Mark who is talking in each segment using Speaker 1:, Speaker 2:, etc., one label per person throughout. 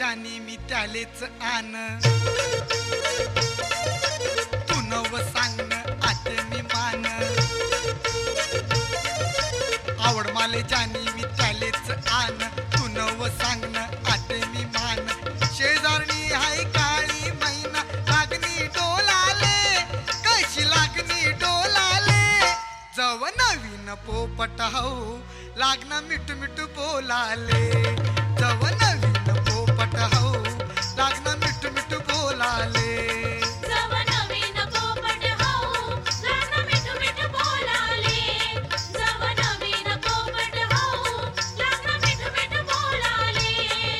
Speaker 1: जानी मी त्यालेच आन तू नव सांगन आते मी मान आवड माले जानी मी त्यालेच आन तू नव सांगन आते मी मान शेजारणी हाय काळी मैना लागणी डोलाले कशी लागणी डोलाले जव नवीन पोपट हो लागना मिठू मिठू बोलाले जव नवीन पोपट हो लागना मिठू मिठू बोलाले
Speaker 2: जव नवीन पोपट हो लागना मिठू मिठू बोलाले जव नवीन पोपट हो लागना मिठू मिठू बोलाले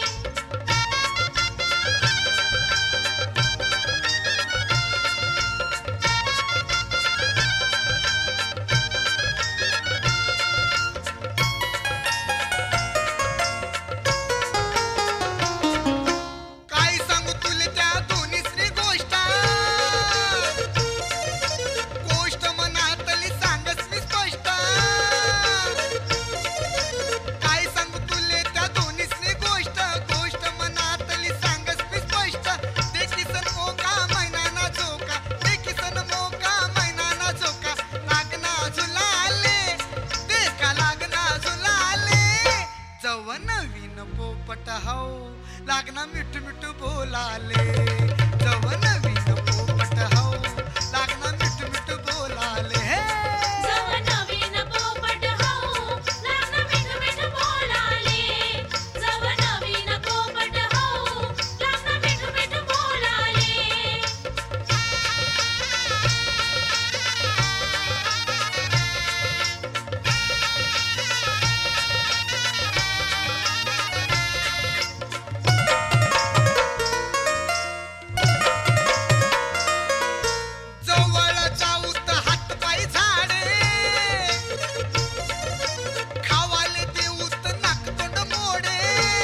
Speaker 1: काय सांगू तुले त्या दोन्हीसरी गोष्ट गोष्ट मनातली सांगस मी स्पष्ट काय सांगू तुले त्या दोन्हीसरी गोष्ट गोष्ट मनातली सांगस मी स्पष्ट देखीसन मोका मैनाना झोका देखीसन मोका मैनाना झोका लागना झुलाले देखा लागना झुलाले जव नवीन पोपट हो लागना मिठू मिठू बोलाले जव नवीन पोपट हो लागना मिठू मिठू बोलाले हे
Speaker 2: जव नवीन पोपट हो लागना मिठू मिठू बोलाले जव नवीन पोपट हो लागना मिठू मिठू बोलाले
Speaker 1: जवळ जाऊ तर हात पाय झाडे खावाले देऊ तर नाक तोंड मोडे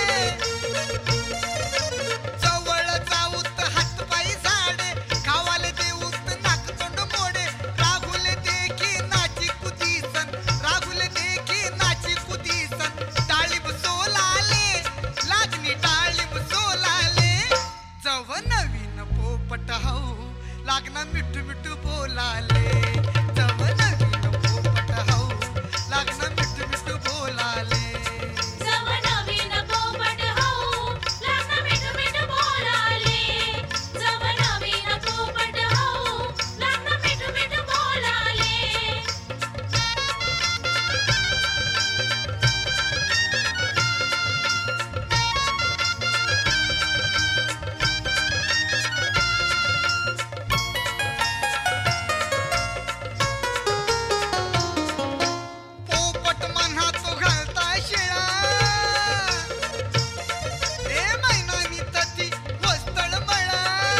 Speaker 1: जवळ जाऊ तर हात पाय झाडे खावाले देऊ तर नाक तोंड मोडे राहुले देखी नाची कुदीसन राहुले देखी नाची कुदीसन डाळिंब सोलाले लागणी डाळिंब सोलाले जव नवीन पोपट हो लागना मिठू मिठू बोलाले जव नवीन पोपट हो लागना मिठू मिठू बोलाले
Speaker 2: जव नवीन पोपट हो लागना मिठू मिठू बोलाले जव नवीन पोपट हो लागना मिठू मिठू बोलाले
Speaker 1: पोपट म्हणा तो घालता शिळा ए मैनानी तती वस्तळ मळा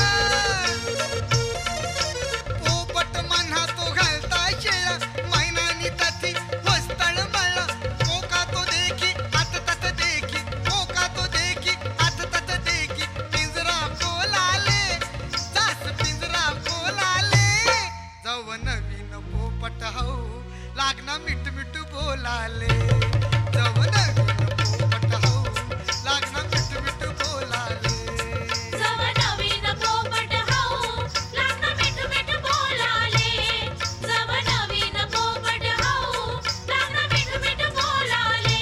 Speaker 1: पोपट म्हणा तो घालता शिळा मैनानी तती वस्तळ मळा मोका तो देखी आत तत देखी मोका तो देखी आत तत देखी पिंजरा कोलाले जास पिंजरा कोलाले जव नवीन पोपट हो लागना मिठू मिठू बोलाले जव नवीन पोपट हो लागना मिठू मिठू बोलाले
Speaker 2: जव नवीन पोपट हो लागना मिठू मिठू बोलाले जव नवीन पोपट हो लागना मिठू मिठू बोलाले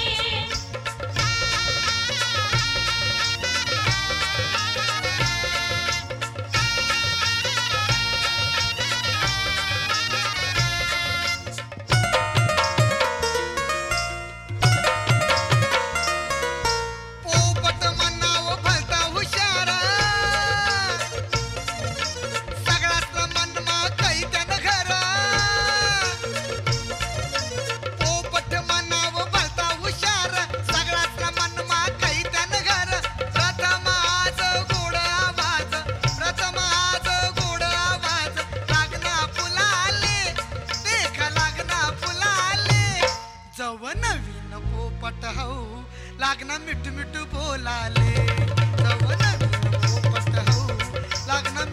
Speaker 1: पोपट म्हणाव भलता हुशारा सगळ्यात मनमा काही त्यानं घरा पोपट म्हणाव भलता हुशारा सगळ्यात मनमा काही त्यानं घरा प्रथम आज गोड आवाज प्रथम आज गोड आवाज लागना फुलाले देख लागना फुलाले जव नवीन पोपट हो लागना मिठू मिठू बोलाले जव नवीन पोपट हो लागना